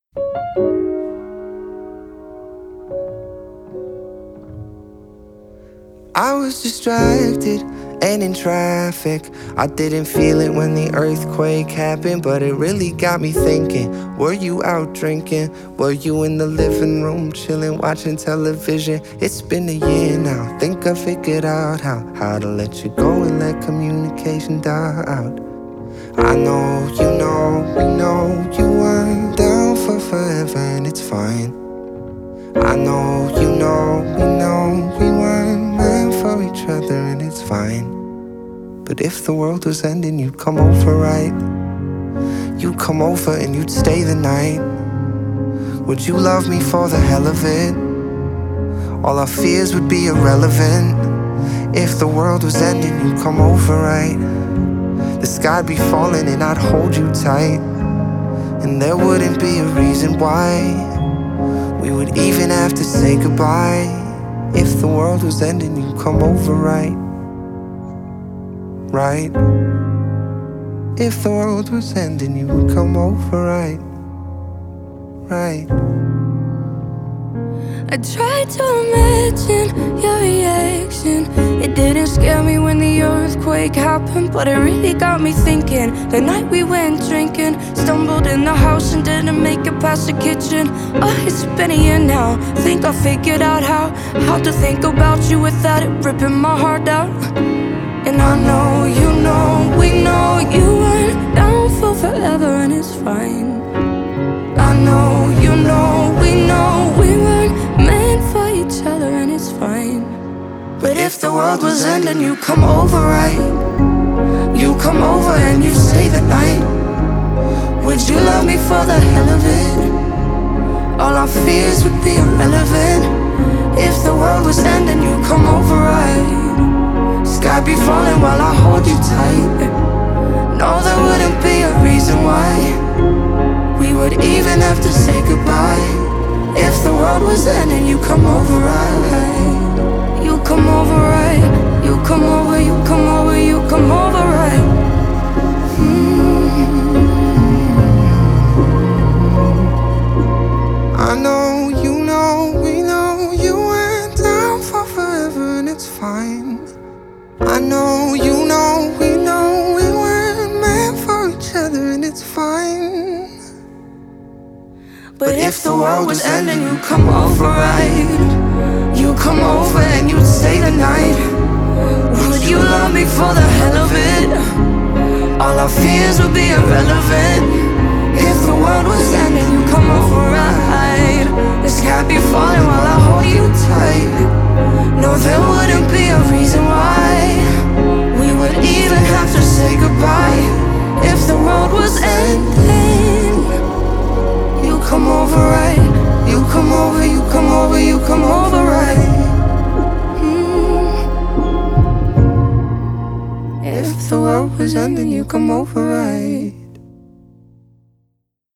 I was distracted and in traffic. I didn't feel it when the earthquake happened, but it really got me thinking. Were you out drinking? Were you in the living room chilling, watching television? It's been a year now. Think I figured out how to let you go and let communication die out. I know, you know, we know you weren't down for forever, and it's fine. I know, you know, we know we weren't meant for each other, and it's fine. But if the world was ending, you'd come over, right? You'd come over and you'd stay the night. Would you love me for the hell of it? All our fears would be irrelevant. If the world was ending, you'd come over, right? The sky'd be falling and I'd hold you tight, and there wouldn't be a reason why we would even have to say goodbye. If the world was ending, you'd come over, right? Right? If the world was ending, you would come over, right? Right? I tried to imagine your reaction. It didn't scare me when the earthquake happened, but it really got me thinking. The night we went drinking, stumbled in the house and didn't make it past the kitchen. Oh, it's been a year now. Think I figured out how to think about you without it ripping my heart out. And I know, you know, we know you weren't down for forever, and it's fine. I know, you know, we know we weren't meant for each other, and it's fine. But if the world was ending, you come over, right? You come over and you stay the night. Would you love me for the hell of it? All our fears would be irrelevant. If the world was ending, you come over, right? Sky be falling while I hold you tight. No, there wouldn't be a reason why we would even have to say goodbye. If the world was ending, you come over, right? You come over, right? You come over, you come over, you come over, right? I know, you know, we know you went down for forever, and it's fine. I know, you know, we know we weren't meant for each other, and it's fine. But if the world was ending, you come over, right? You come over and you'd stay the night. Would you love me for the hell of it? All our fears would be irrelevant. If the world was ending, you come over, right? The sky be falling while I hold you tight. No, there wouldn't be a reason why we would even have to say goodbye. If the world was ending, you come over, right? You come over, you come over, you come over, right? If the world was ending, you come over, right?